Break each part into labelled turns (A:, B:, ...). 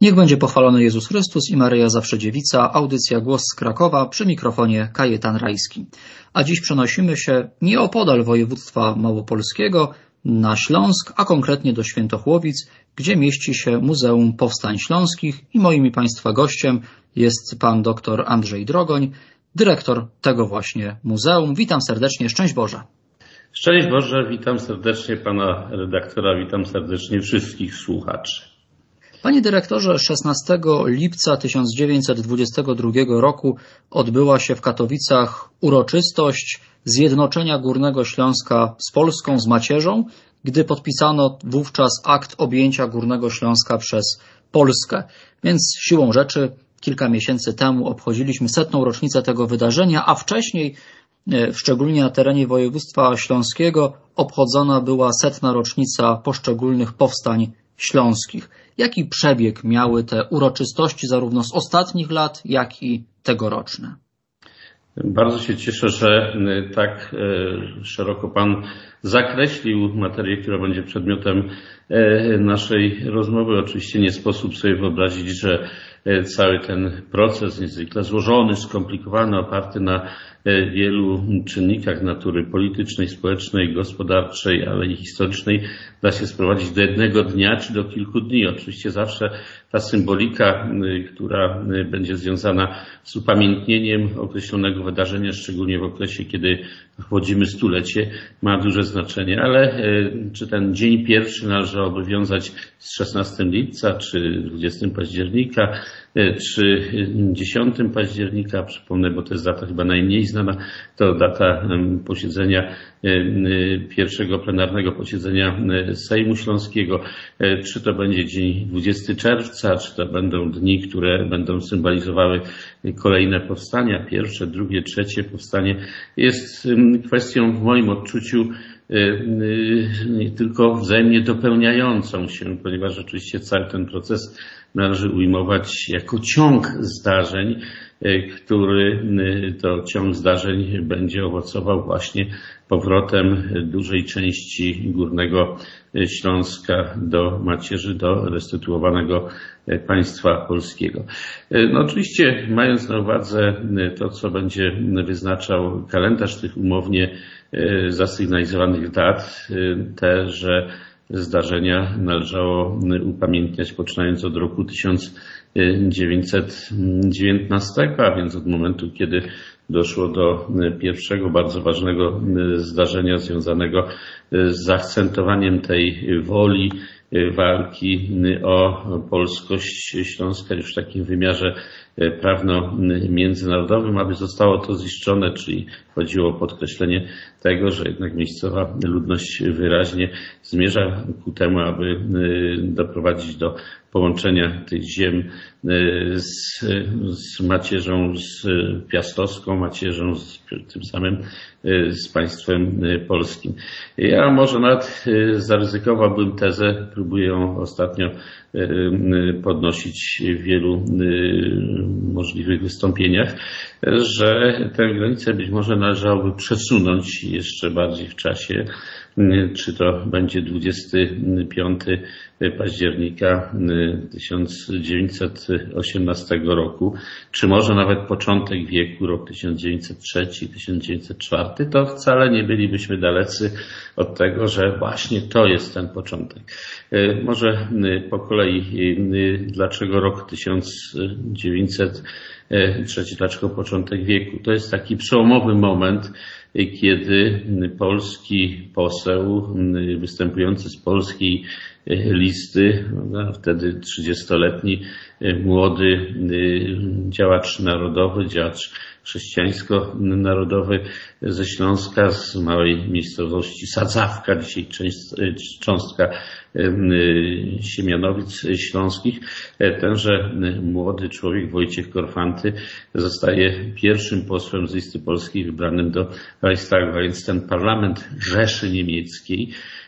A: Niech będzie pochwalony Jezus Chrystus i Maryja Zawsze Dziewica. Audycja Głos z Krakowa, przy mikrofonie Kajetan Rajski. A dziś przenosimy się nieopodal województwa małopolskiego na Śląsk, a konkretnie do Świętochłowic, gdzie mieści się Muzeum Powstań Śląskich i moim i Państwa gościem jest pan dr Andrzej Drogoń, dyrektor tego właśnie muzeum. Witam serdecznie, szczęść Boże.
B: Szczęść Boże, witam serdecznie pana redaktora, witam serdecznie wszystkich słuchaczy.
A: Panie dyrektorze, 16 lipca 1922 roku odbyła się w Katowicach uroczystość zjednoczenia Górnego Śląska z Polską, z macierzą, gdy podpisano wówczas akt objęcia Górnego Śląska przez Polskę. Więc siłą rzeczy kilka miesięcy temu obchodziliśmy 100. rocznicę tego wydarzenia, a wcześniej, szczególnie na terenie województwa śląskiego, obchodzona była 100. rocznica poszczególnych powstań śląskich. Jaki przebieg miały te uroczystości zarówno z ostatnich lat, jak i tegoroczne?
B: Bardzo się cieszę, że tak szeroko pan zakreślił materię, która będzie przedmiotem naszej rozmowy. Oczywiście nie sposób sobie wyobrazić, że cały ten proces niezwykle złożony, skomplikowany, oparty na wielu czynnikach natury politycznej, społecznej, gospodarczej, ale i historycznej da się sprowadzić do jednego dnia czy do kilku dni. Oczywiście zawsze ta symbolika, która będzie związana z upamiętnieniem określonego wydarzenia, szczególnie w okresie, kiedy obchodzimy stulecie, ma duże znaczenie. Ale czy ten dzień pierwszy należy obowiązać z 16 lipca, czy 20 października, czy 10 października, przypomnę, bo to jest data chyba najmniej znana, to data posiedzenia pierwszego plenarnego posiedzenia Sejmu Śląskiego, czy to będzie dzień 20 czerwca, czy to będą dni, które będą symbolizowały kolejne powstania, pierwsze, drugie, trzecie powstanie, jest kwestią w moim odczuciu nie tylko wzajemnie dopełniającą się, ponieważ oczywiście cały ten proces należy ujmować jako ciąg zdarzeń, który to ciąg zdarzeń będzie owocował właśnie powrotem dużej części Górnego Śląska do macierzy, do restytuowanego państwa polskiego. No oczywiście mając na uwadze to, co będzie wyznaczał kalendarz tych umownie zasygnalizowanych dat, te, że zdarzenia należało upamiętniać poczynając od roku 1919, a więc od momentu, kiedy doszło do pierwszego bardzo ważnego zdarzenia związanego z zaakcentowaniem tej woli walki o polskość Śląska już w takim wymiarze prawno-międzynarodowym, aby zostało to ziszczone, czyli chodziło o podkreślenie tego, że jednak miejscowa ludność wyraźnie zmierza ku temu, aby doprowadzić do połączenia tych ziem z macierzą, z piastowską macierzą, tym samym z państwem polskim. Ja może nawet zaryzykowałbym tezę, próbuję ją ostatnio podnosić w wielu możliwych wystąpieniach, że tę granicę być może należałoby przesunąć jeszcze bardziej w czasie. Czy to będzie 25 października 1918 roku, czy może nawet początek wieku, rok 1903, 1904, to wcale nie bylibyśmy dalecy od tego, że właśnie to jest ten początek. Może po kolei, dlaczego rok 1903, dlaczego początek wieku? To jest taki przełomowy moment, kiedy polski poseł występujący z polskiej listy, wtedy 30-letni młody działacz narodowy, działacz chrześcijańsko-narodowy ze Śląska, z małej miejscowości Sadzawka, dzisiaj cząstka Siemianowic Śląskich. Tenże młody człowiek, Wojciech Korfanty, zostaje pierwszym posłem z listy polskiej wybranym do Reichstagu, a więc ten parlament Rzeszy Niemieckiej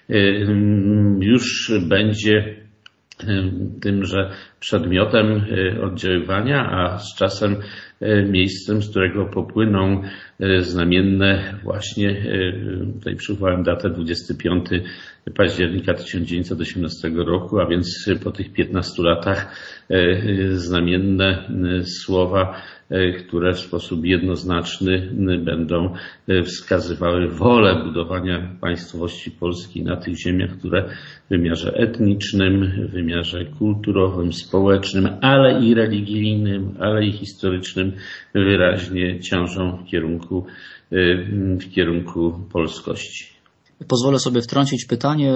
B: już będzie tymże przedmiotem oddziaływania, a z czasem miejscem, z którego popłyną znamienne właśnie, tutaj przywołałem datę 25 października 1918 roku, a więc po tych 15 latach znamienne słowa, które w sposób jednoznaczny będą wskazywały wolę budowania państwowości polskiej na tych ziemiach, które w wymiarze etnicznym, w wymiarze kulturowym, społecznym, ale i religijnym, ale i historycznym wyraźnie ciążą w kierunku polskości.
A: Pozwolę sobie wtrącić pytanie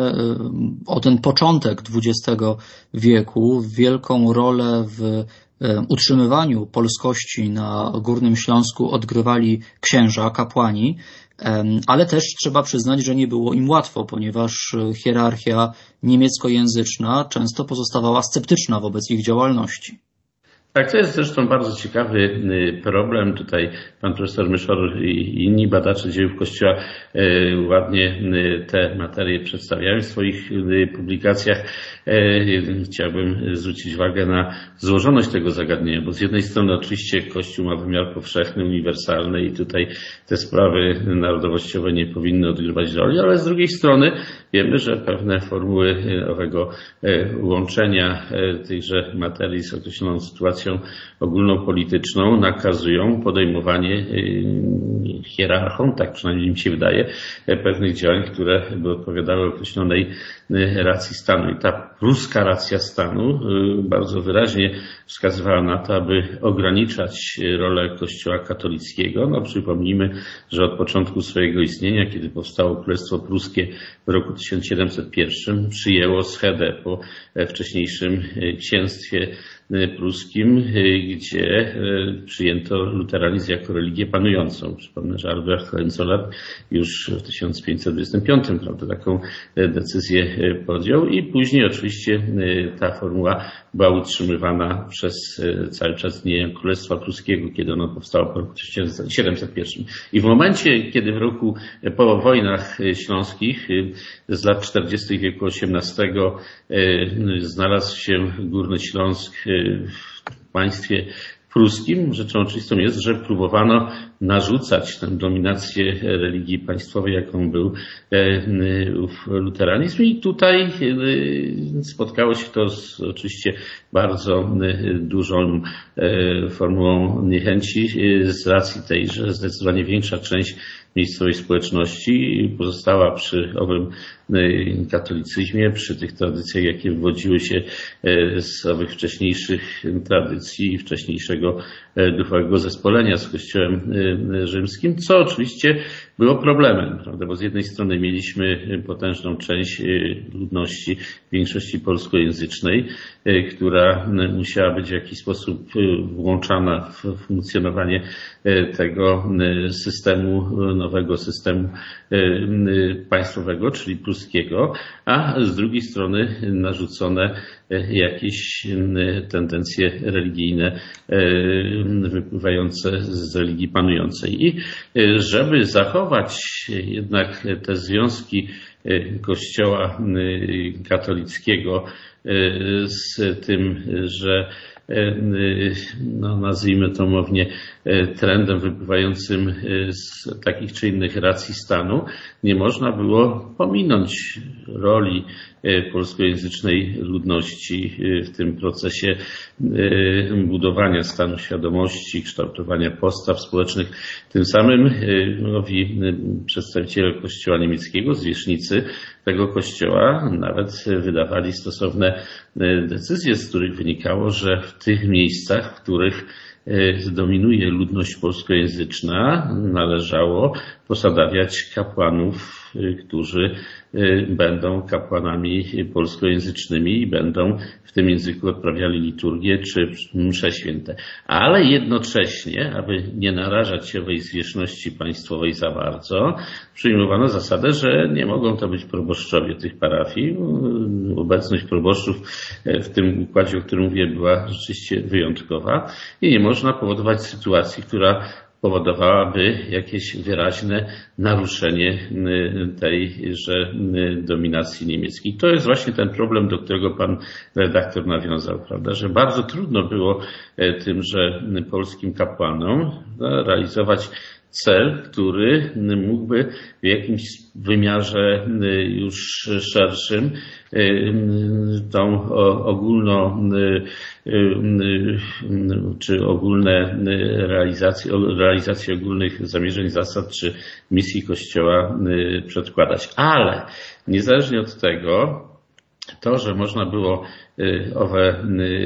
A: o ten początek XX wieku. Wielką rolę w utrzymywaniu polskości na Górnym Śląsku odgrywali księża, kapłani, ale też trzeba przyznać, że nie było im łatwo, ponieważ hierarchia niemieckojęzyczna często pozostawała sceptyczna wobec ich działalności.
B: Tak, to jest zresztą bardzo ciekawy problem. Tutaj pan profesor Myszor i inni badacze dziejów Kościoła ładnie te materie przedstawiają w swoich publikacjach. Chciałbym zwrócić uwagę na złożoność tego zagadnienia, bo z jednej strony oczywiście Kościół ma wymiar powszechny, uniwersalny i tutaj te sprawy narodowościowe nie powinny odgrywać roli, ale z drugiej strony wiemy, że pewne formuły owego łączenia tychże materii z określoną sytuacją ogólnopolityczną nakazują podejmowanie hierarchom, tak przynajmniej im się wydaje, pewnych działań, które by odpowiadały określonej racji stanu. I ta pruska racja stanu bardzo wyraźnie wskazywała na to, aby ograniczać rolę Kościoła katolickiego. No, przypomnijmy, że od początku swojego istnienia, kiedy powstało Królestwo Pruskie w roku 1701, przyjęło schedę po wcześniejszym księstwie pruskim, gdzie przyjęto luteranizm jako religię panującą. Przypomnę, że Albrecht Hohenzollern już w 1525 taką decyzję podjął i później oczywiście ta formuła była utrzymywana przez cały czas istnienia Królestwa Pruskiego, kiedy ono powstało po roku 1701. I w momencie, kiedy po wojnach śląskich z lat 40. wieku XVIII znalazł się Górny Śląsk w państwie pruskim, rzeczą oczywistą jest, że próbowano narzucać tę dominację religii państwowej, jaką był luteranizm i tutaj spotkało się to z oczywiście bardzo dużą formułą niechęci z racji tej, że zdecydowanie większa część miejscowej społeczności pozostała przy owym katolicyzmie, przy tych tradycjach, jakie wywodziły się z owych wcześniejszych tradycji, wcześniejszego duchowego zespolenia z Kościołem rzymskim, co oczywiście było problemem, prawda? Bo z jednej strony mieliśmy potężną część ludności, w większości polskojęzycznej, która musiała być w jakiś sposób włączana w funkcjonowanie tego systemu, nowego systemu państwowego, czyli pruskiego, a z drugiej strony narzucone jakieś tendencje religijne wypływające z religii panującej. I żeby zachować jednak te związki Kościoła katolickiego z tym, że nazwijmy to umownie trendem wypływającym z takich czy innych racji stanu, nie można było pominąć roli polskojęzycznej ludności w tym procesie budowania stanu świadomości, kształtowania postaw społecznych. Tym samym nowi przedstawiciele Kościoła niemieckiego, zwierzchnicy tego Kościoła nawet wydawali stosowne decyzje, z których wynikało, że w tych miejscach, w których dominuje ludność polskojęzyczna, należało posadawiać kapłanów, którzy będą kapłanami polskojęzycznymi i będą w tym języku odprawiali liturgię czy msze święte. Ale jednocześnie, aby nie narażać się owej zwierzchności państwowej za bardzo, przyjmowano zasadę, że nie mogą to być proboszczowie tych parafii. Obecność proboszczów w tym układzie, o którym mówię, była rzeczywiście wyjątkowa i nie można powodować sytuacji, która powodowałaby jakieś wyraźne naruszenie tejże dominacji niemieckiej. To jest właśnie ten problem, do którego pan redaktor nawiązał, prawda, że bardzo trudno było tymże polskim kapłanom realizować cel, który mógłby w jakimś wymiarze już szerszym tą realizację ogólnych zamierzeń, zasad czy misji Kościoła przedkładać. Ale niezależnie od tego, to, że można było owe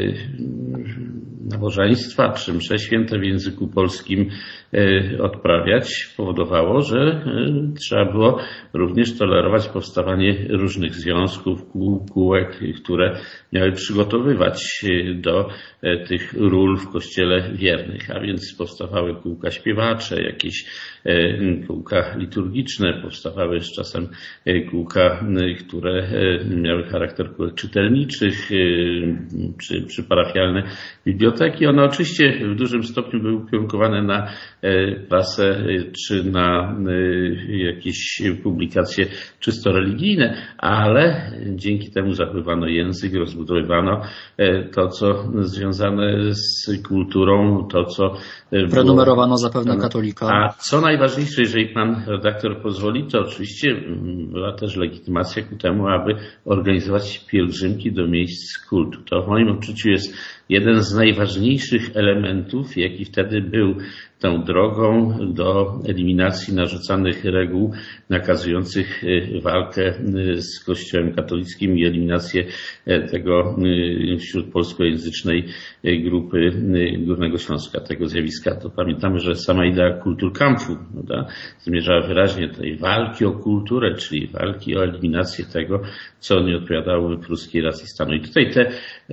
B: nabożeństwa czy msze święte w języku polskim odprawiać, powodowało, że trzeba było również tolerować powstawanie różnych związków, kółek, które miały przygotowywać do tych ról w Kościele wiernych, a więc powstawały kółka śpiewacze, jakieś kółka liturgiczne, powstawały z czasem kółka, które miały charakter kółek czytelniczych, czy parafialne biblioteki. One oczywiście w dużym stopniu były ukierunkowane na prasę czy na jakieś publikacje czysto religijne, ale dzięki temu zachowywano język, rozbudowywano to, co związane z kulturą, to, co
A: prenumerowano zapewne katolika.
B: A co najważniejsze, jeżeli pan redaktor pozwoli, to oczywiście była też legitymacja ku temu, aby organizować pielgrzymki do miejsc kultu. To w moim odczuciu jest jeden z najważniejszych elementów, jaki wtedy był tą drogą do eliminacji narzucanych reguł nakazujących walkę z Kościołem katolickim i eliminację tego wśród polskojęzycznej grupy Górnego Śląska, tego zjawiska. To pamiętamy, że sama idea Kulturkampfu, prawda, zmierzała wyraźnie do tej walki o kulturę, czyli walki o eliminację tego, co nie odpowiadałoby pruskiej racji stanu. I tutaj te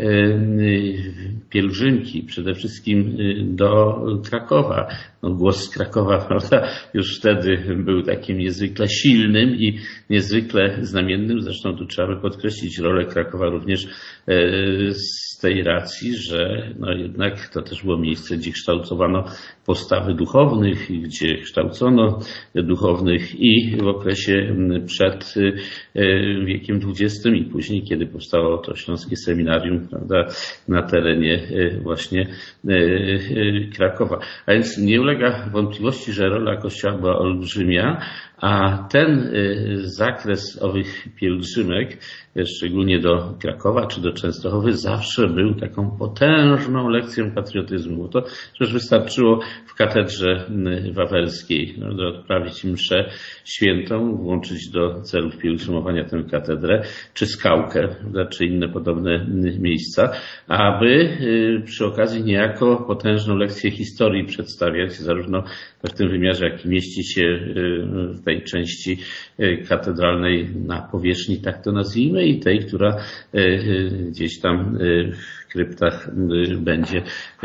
B: pielgrzymki przede wszystkim do Krakowa, głos z Krakowa, prawda, już wtedy był takim niezwykle silnym i niezwykle znamiennym. Zresztą tu trzeba by podkreślić rolę Krakowa również z tej racji, że jednak to też było miejsce, gdzie kształtowano postawy duchownych, gdzie kształcono duchownych i w okresie przed wiekiem XX i później, kiedy powstało to Śląskie Seminarium, prawda, na terenie właśnie Krakowa. A więc nie ulega wątpliwości, że rola Kościoła była olbrzymia, a ten zakres owych pielgrzymek, szczególnie do Krakowa czy do Częstochowy, zawsze był taką potężną lekcją patriotyzmu. Bo to przecież wystarczyło w katedrze wawelskiej odprawić mszę świętą, włączyć do celów pielgrzymowania tę katedrę, czy skałkę, czy inne podobne miejsca, aby przy okazji niejako potężną lekcję historii przedstawiać, zarówno w tym wymiarze, jaki mieści się w tej części katedralnej na powierzchni, tak to nazwijmy, i tej, która gdzieś tam w kryptach będzie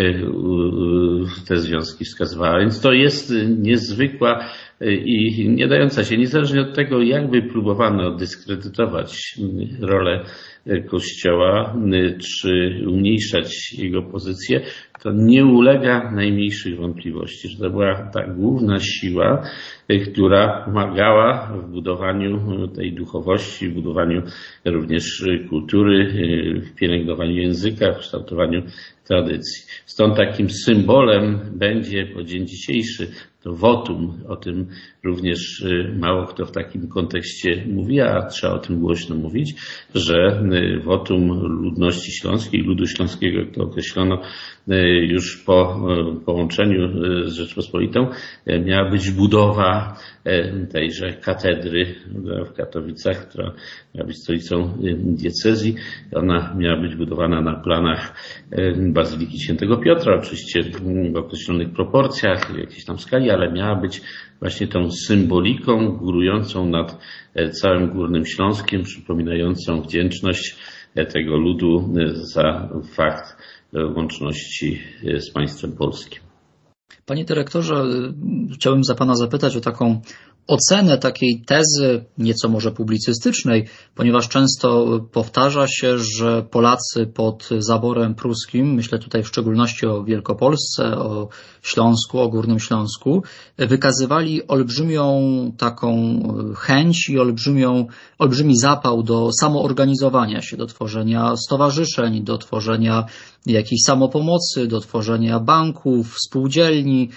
B: te związki wskazywała. Więc to jest niezwykła i nie dająca się, niezależnie od tego, jakby próbowano dyskredytować rolę Kościoła, czy umniejszać jego pozycję, to nie ulega najmniejszych wątpliwości, że to była ta główna siła, która pomagała w budowaniu tej duchowości, w budowaniu również kultury, w pielęgnowaniu języka, w kształtowaniu tradycji. Stąd takim symbolem będzie po dzień dzisiejszy to wotum. O tym również mało kto w takim kontekście mówi, a trzeba o tym głośno mówić, że wotum ludności śląskiej, ludu śląskiego, jak to określono już po połączeniu z Rzeczpospolitą, miała być budowa tejże katedry w Katowicach, która miała być stolicą diecezji. Ona miała być budowana na planach Bazyliki Świętego Piotra, oczywiście w określonych proporcjach, w jakiejś tam skali, ale miała być właśnie tą symboliką górującą nad całym Górnym Śląskiem, przypominającą wdzięczność tego ludu za fakt łączności z państwem polskim.
A: Panie dyrektorze, chciałbym pana zapytać o taką ocenę takiej tezy, nieco może publicystycznej, ponieważ często powtarza się, że Polacy pod zaborem pruskim, myślę tutaj w szczególności o Wielkopolsce, o Śląsku, o Górnym Śląsku, wykazywali olbrzymią taką chęć i olbrzymi zapał do samoorganizowania się, do tworzenia stowarzyszeń, do tworzenia jakiejś samopomocy, do tworzenia banków, spółdzielni,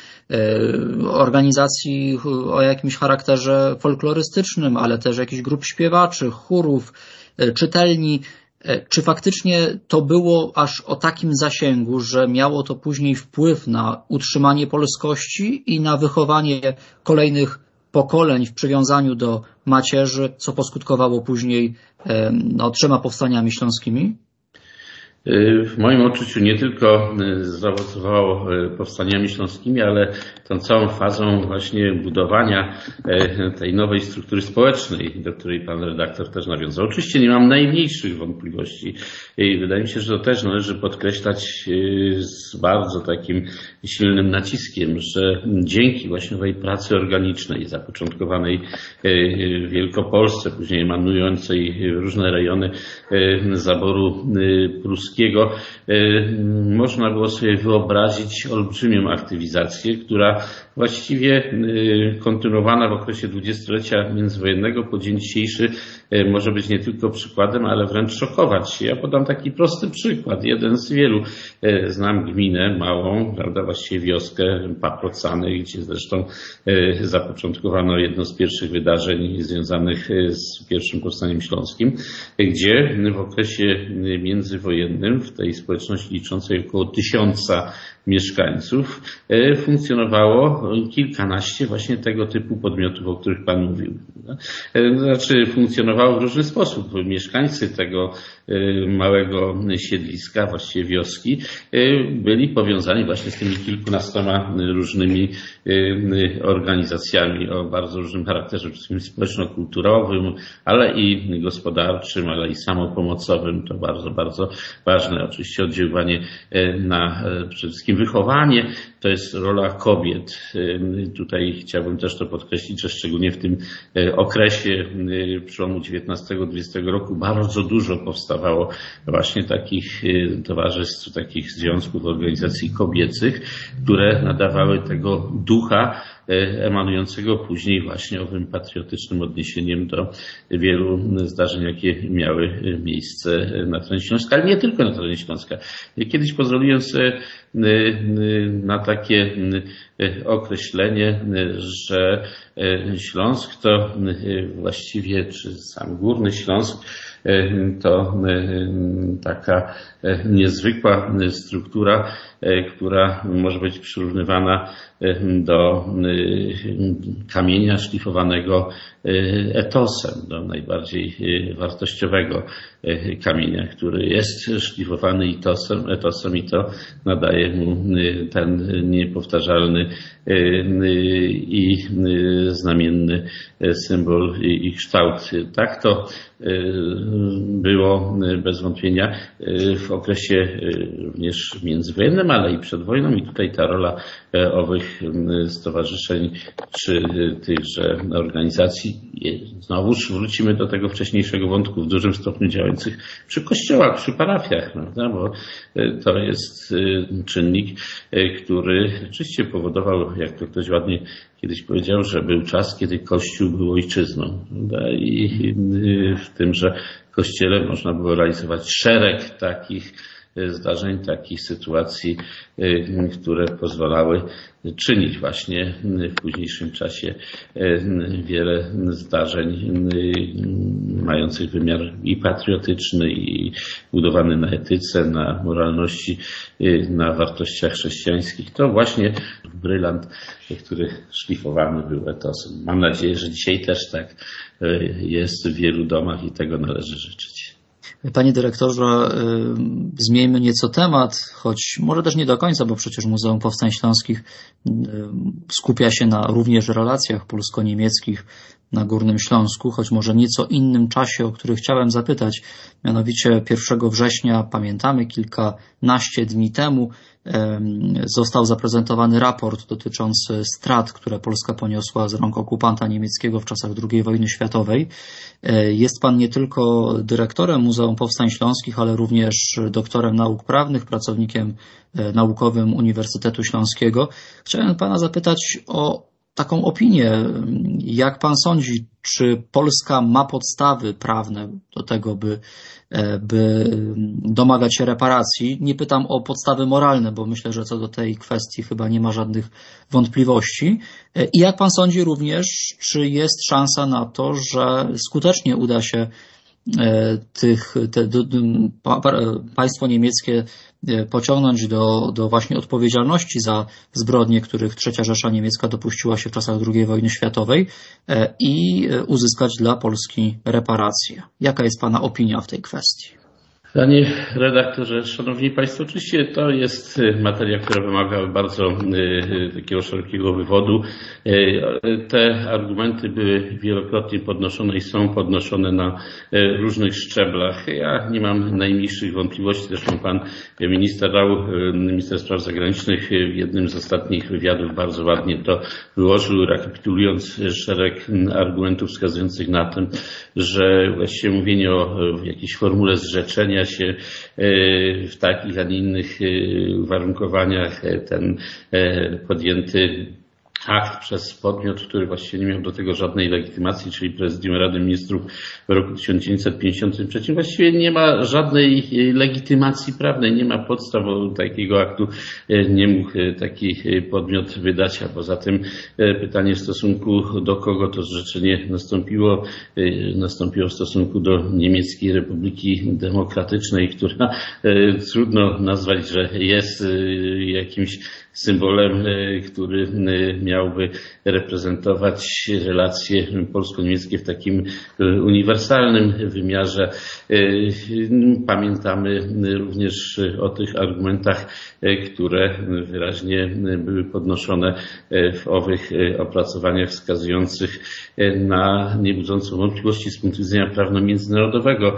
A: organizacji o jakimś charakterze folklorystycznym, ale też jakichś grup śpiewaczych, chórów, czytelni. Czy faktycznie to było aż o takim zasięgu, że miało to później wpływ na utrzymanie polskości i na wychowanie kolejnych pokoleń w przywiązaniu do macierzy, co poskutkowało później 3 powstaniami śląskimi?
B: W moim odczuciu nie tylko zaowocowało powstaniami śląskimi, ale tą całą fazą właśnie budowania tej nowej struktury społecznej, do której pan redaktor też nawiązał. Oczywiście nie mam najmniejszych wątpliwości i wydaje mi się, że to też należy podkreślać z bardzo takim silnym naciskiem, że dzięki właśnie owej pracy organicznej zapoczątkowanej w Wielkopolsce, później emanującej różne rejony zaboru pruskiego, można było sobie wyobrazić olbrzymią aktywizację, która właściwie kontynuowana w okresie dwudziestolecia międzywojennego po dzień dzisiejszy może być nie tylko przykładem, ale wręcz szokować. Ja podam taki prosty przykład, jeden z wielu. Znam gminę małą, prawda, właściwie wioskę Paprocany, gdzie zresztą zapoczątkowano jedno z pierwszych wydarzeń związanych z pierwszym powstaniem śląskim, gdzie w okresie międzywojennym w tej społeczności liczącej około 1000 mieszkańców funkcjonowało kilkanaście właśnie tego typu podmiotów, o których pan mówił. Znaczy funkcjonowało w różny sposób. Mieszkańcy tego małego siedliska, właściwie wioski, byli powiązani właśnie z tymi kilkunastoma różnymi organizacjami o bardzo różnym charakterze, przede wszystkim społeczno-kulturowym, ale i gospodarczym, ale i samopomocowym. To bardzo, bardzo ważne. Oczywiście oddziaływanie na przede wszystkim wychowanie. To jest rola kobiet. Tutaj chciałbym też to podkreślić, że szczególnie w tym okresie przełomu XIX-XX roku bardzo dużo powstawało właśnie takich towarzystw, takich związków, organizacji kobiecych, które nadawały tego ducha emanującego później właśnie owym patriotycznym odniesieniem do wielu zdarzeń, jakie miały miejsce na terenie Śląska, ale nie tylko na terenie Śląska. Kiedyś pozwoliłem sobie na takie określenie, że Śląsk to właściwie, czy sam Górny Śląsk, to taka niezwykła struktura, która może być przyrównywana do kamienia szlifowanego etosem, do najbardziej wartościowego kamienia, który jest szlifowany etosem i to nadaje mu ten niepowtarzalny i znamienny symbol i kształt. Tak to było bez wątpienia w okresie również międzywojennym, ale i przed wojną i tutaj ta rola owych stowarzyszeń czy tychże organizacji, znowuż wrócimy do tego wcześniejszego wątku, w dużym stopniu działających przy kościołach, przy parafiach, prawda? Bo to jest czynnik, który rzeczywiście powodował, jak to ktoś ładnie kiedyś powiedział, że był czas, kiedy Kościół był ojczyzną, prawda? I w tymże Kościele można było realizować szereg takich zdarzeń, takich sytuacji, które pozwalały czynić właśnie w późniejszym czasie wiele zdarzeń mających wymiar i patriotyczny, i budowany na etyce, na moralności, na wartościach chrześcijańskich. To właśnie brylant, który szlifowany był etosem. Mam nadzieję, że dzisiaj też tak jest w wielu domach i tego należy życzyć.
A: Panie dyrektorze, zmieńmy nieco temat, choć może też nie do końca, bo przecież Muzeum Powstań Śląskich skupia się na również relacjach polsko-niemieckich. na Górnym Śląsku, choć może nieco innym czasie, o który chciałem zapytać. Mianowicie 1 września, pamiętamy, kilkanaście dni temu został zaprezentowany raport dotyczący strat, które Polska poniosła z rąk okupanta niemieckiego w czasach II wojny światowej. Jest pan nie tylko dyrektorem Muzeum Powstań Śląskich, ale również doktorem nauk prawnych, pracownikiem naukowym Uniwersytetu Śląskiego. Chciałem pana zapytać o taką opinię. Jak pan sądzi, czy Polska ma podstawy prawne do tego, by domagać się reparacji? Nie pytam o podstawy moralne, bo myślę, że co do tej kwestii chyba nie ma żadnych wątpliwości. I jak pan sądzi również, czy jest szansa na to, że skutecznie uda się państwo niemieckie pociągnąć do właśnie odpowiedzialności za zbrodnie, których III Rzesza Niemiecka dopuściła się w czasach II wojny światowej i uzyskać dla Polski reparacje. Jaka jest pana opinia w tej kwestii?
B: Panie redaktorze, szanowni państwo, oczywiście to jest materia, która wymaga bardzo takiego szerokiego wywodu. Te argumenty były wielokrotnie podnoszone i są podnoszone na różnych szczeblach. Ja nie mam najmniejszych wątpliwości, zresztą pan minister Rau, minister spraw zagranicznych, w jednym z ostatnich wywiadów bardzo ładnie to wyłożył, rekapitulując szereg argumentów wskazujących na to, że właściwie mówienie o jakiejś formule zrzeczenia się w takich, a nie innych uwarunkowaniach, ten podjęty akt przez podmiot, który właściwie nie miał do tego żadnej legitymacji, czyli Prezydium Rady Ministrów w roku 1953, właściwie nie ma żadnej legitymacji prawnej, nie ma podstaw takiego aktu, nie mógł taki podmiot wydać, a poza tym pytanie w stosunku do kogo to zrzeczenie nastąpiło w stosunku do Niemieckiej Republiki Demokratycznej, która trudno nazwać, że jest jakimś symbolem, który miałby reprezentować relacje polsko-niemieckie w takim uniwersalnym wymiarze. Pamiętamy również o tych argumentach, które wyraźnie były podnoszone w owych opracowaniach wskazujących na niebudzącą wątpliwości z punktu widzenia prawno-międzynarodowego.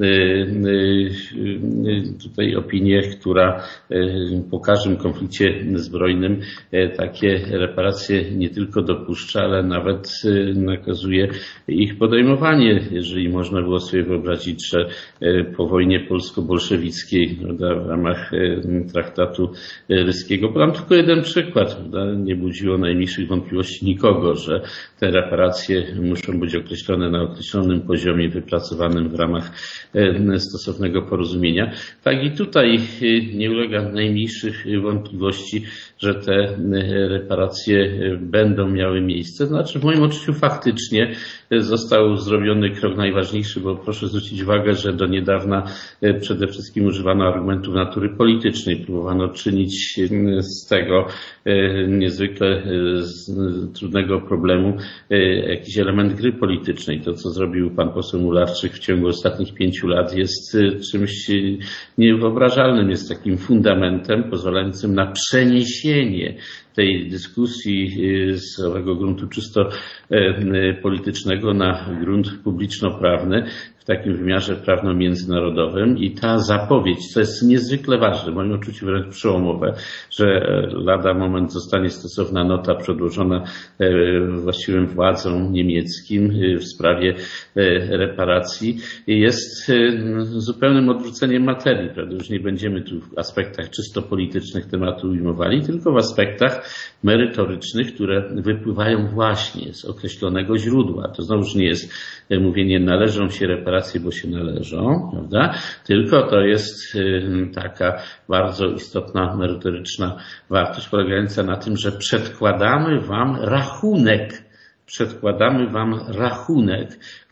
B: Tutaj opinię, która po każdym konflikcie zbrojnym takie reparacje nie tylko dopuszcza, ale nawet nakazuje ich podejmowanie. Jeżeli można było sobie wyobrazić, że po wojnie polsko-bolszewickiej, w ramach traktatu ryskiego, podam tylko jeden przykład, nie budziło najmniejszych wątpliwości nikogo, że te reparacje muszą być określone na określonym poziomie wypracowanym w ramach stosownego porozumienia. Tak i tutaj nie ulega najmniejszych wątpliwości, że te reparacje będą miały miejsce. Znaczy w moim odczuciu faktycznie został zrobiony krok najważniejszy, bo proszę zwrócić uwagę, że do niedawna przede wszystkim używano argumentów natury politycznej. Próbowano czynić z tego niezwykle trudnego problemu jakiś element gry politycznej. To, co zrobił pan poseł Mularczyk w ciągu ostatnich 5 lat, jest czymś niewyobrażalnym, jest takim fundamentem pozwalającym na przeniesienie tej dyskusji z owego gruntu czysto politycznego na grunt publiczno-prawny w takim wymiarze prawno-międzynarodowym i ta zapowiedź, co jest niezwykle ważne, w moim odczuciu wręcz przełomowe, że lada moment zostanie stosowna nota przedłożona właściwym władzom niemieckim w sprawie reparacji, jest zupełnym odwróceniem materii, prawda? Już nie będziemy tu w aspektach czysto politycznych tematu ujmowali, tylko w aspektach merytorycznych, które wypływają właśnie z określonego źródła. To znowuż nie jest mówienie należą się reparacje, bo się należą, prawda? Tylko to jest taka bardzo istotna merytoryczna wartość polegająca na tym, że przedkładamy wam rachunek, w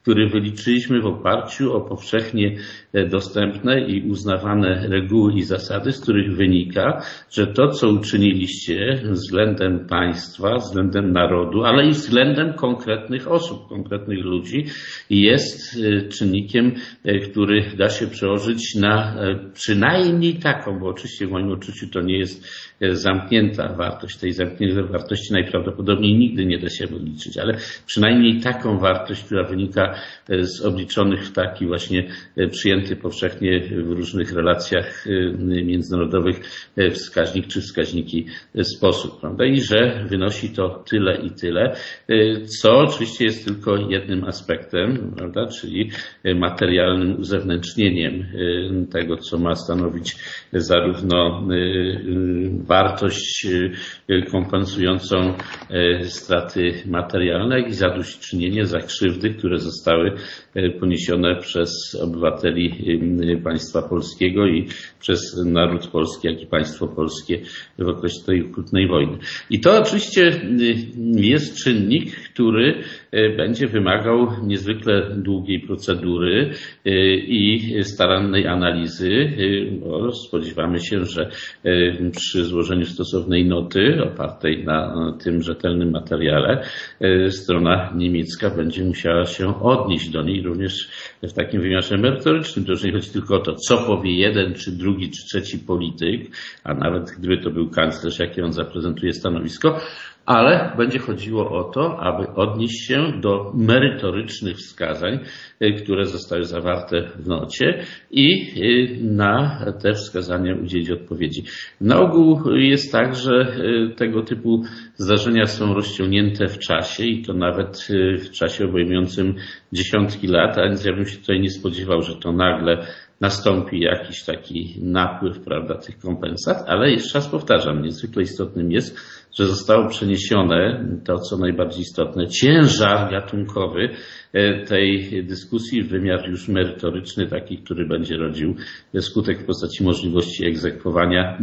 B: który wyliczyliśmy w oparciu o powszechnie dostępne i uznawane reguły i zasady, z których wynika, że to, co uczyniliście względem państwa, względem narodu, ale i względem konkretnych osób, konkretnych ludzi, jest czynnikiem, który da się przełożyć na przynajmniej taką, bo oczywiście w moim odczuciu to nie jest zamknięta wartość. Tej zamkniętej wartości najprawdopodobniej nigdy nie da się wyliczyć, ale przynajmniej taką wartość, która wynika z obliczonych w taki właśnie przyjęty powszechnie w różnych relacjach międzynarodowych wskaźnik czy wskaźniki sposób, prawda? I że wynosi to tyle i tyle, co oczywiście jest tylko jednym aspektem, prawda? Czyli materialnym uzewnętrznieniem tego, co ma stanowić zarówno wartość kompensującą straty materialne, jak i zadośćuczynienie za krzywdy, które zostały poniesione przez obywateli państwa polskiego i przez naród polski, jak i państwo polskie w okresie tej okrutnej wojny. I to oczywiście jest czynnik, który będzie wymagał niezwykle długiej procedury i starannej analizy, bo spodziewamy się, że przy złożeniu stosownej noty opartej na tym rzetelnym materiale strona niemiecka będzie musiała się odnieść do niej również w takim wymiarze merytorycznym. To już nie chodzi tylko o to, co powie jeden, czy drugi, czy trzeci polityk, a nawet gdyby to był kanclerz, jakie on zaprezentuje stanowisko, ale będzie chodziło o to, aby odnieść się do merytorycznych wskazań, które zostały zawarte w nocie i na te wskazania udzielić odpowiedzi. Na ogół jest tak, że tego typu zdarzenia są rozciągnięte w czasie i to nawet w czasie obejmującym dziesiątki lat, a więc ja bym się tutaj nie spodziewał, że to nagle nastąpi jakiś taki napływ, prawda, tych kompensat, ale jeszcze raz powtarzam, niezwykle istotnym jest, że zostało przeniesione to, co najbardziej istotne, ciężar gatunkowy tej dyskusji w wymiar już merytoryczny, taki, który będzie rodził skutek w postaci możliwości egzekwowania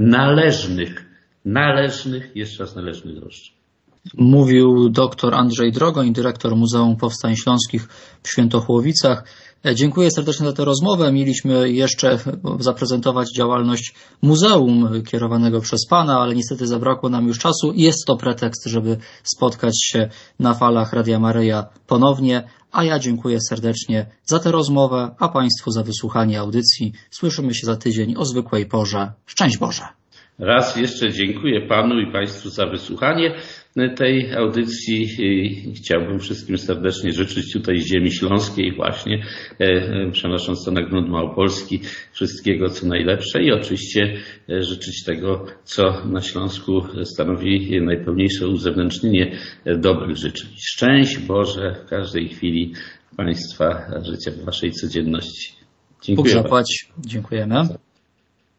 B: jeszcze raz należnych roszczeń.
A: Mówił dr Andrzej Drogoń, dyrektor Muzeum Powstań Śląskich w Świętochłowicach. Dziękuję serdecznie za tę rozmowę. Mieliśmy jeszcze zaprezentować działalność muzeum kierowanego przez Pana, ale niestety zabrakło nam już czasu. Jest to pretekst, żeby spotkać się na falach Radia Maryja ponownie. A ja dziękuję serdecznie za tę rozmowę, a Państwu za wysłuchanie audycji. Słyszymy się za tydzień o zwykłej porze. Szczęść Boże!
B: Raz jeszcze dziękuję Panu i Państwu za wysłuchanie tej audycji. Chciałbym wszystkim serdecznie życzyć tutaj z ziemi śląskiej właśnie, przenosząc to na grunt małopolski, wszystkiego co najlepsze i oczywiście życzyć tego, co na Śląsku stanowi najpełniejsze uzewnętrznienie dobrych życzeń. Szczęść Boże w każdej chwili Państwa życia, w Waszej codzienności. Dziękuję.
A: Bóg zapłać. Dziękujemy.